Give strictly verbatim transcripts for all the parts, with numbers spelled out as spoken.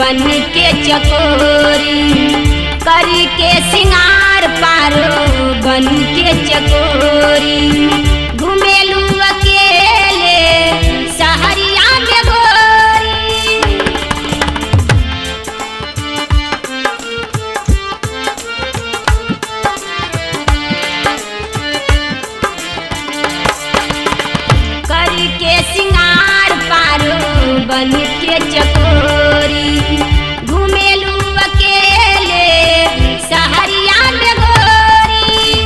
बन के चकोरी, करी के सिंगार पारो बन के चकोरी, घुमेलू अकेले सहरिया में गोरी। करी के सिंगार पारो बन के चकोरी, घुमेलू अकेले सहरिया में गोरी।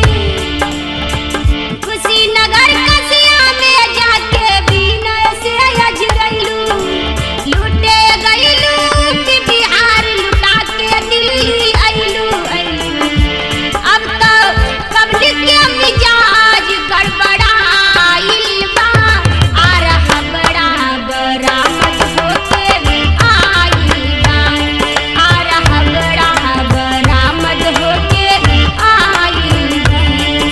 कुशीनगर कसिया में जाके बिनय से अझरैलू, लूटे गईलू कि बिहार लुटा के दिल्ली अइलू अइलू। अब तो पब्लिक के मिजाज गड़बड़ाइल बा, आ रहा बड़ा बरामद होके आइल बा, आ रहा बड़ा बरामद होके आइल बा।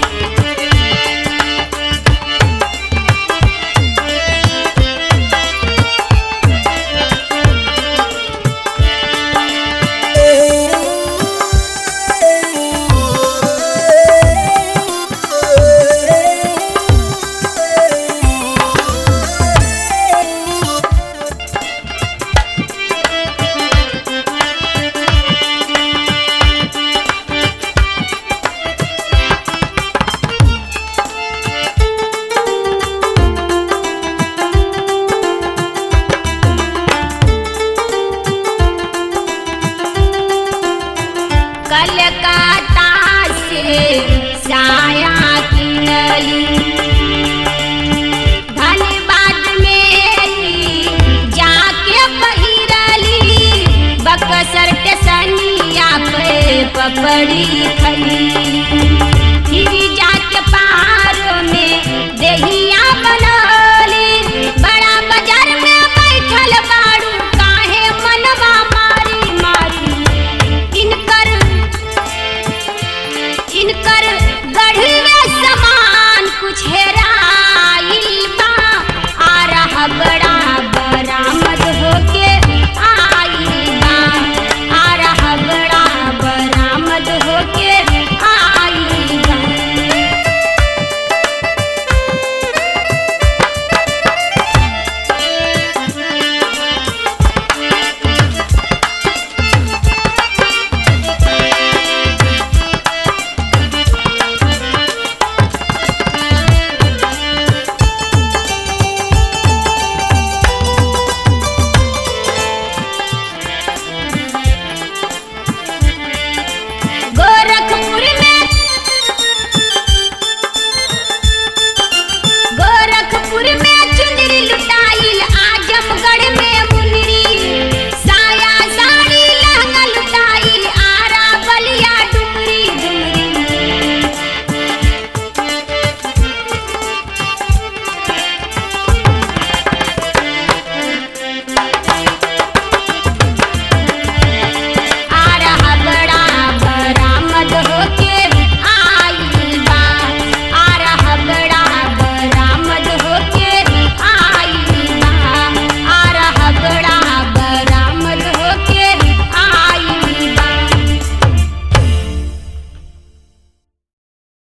कलकत्ता से साया किनली, धनबाद में जाके पहिरली, बक्सर के सनिया पे पपड़ी खली, फिर जाके पहाड़ों में देहिया बनली। बड़ा बाजार में बैठल बाड़ू काहे मनवा मारी मारी, इनकर इनकर गढ़वे समान कुछ हेराइल बा, आ रहा बड़ा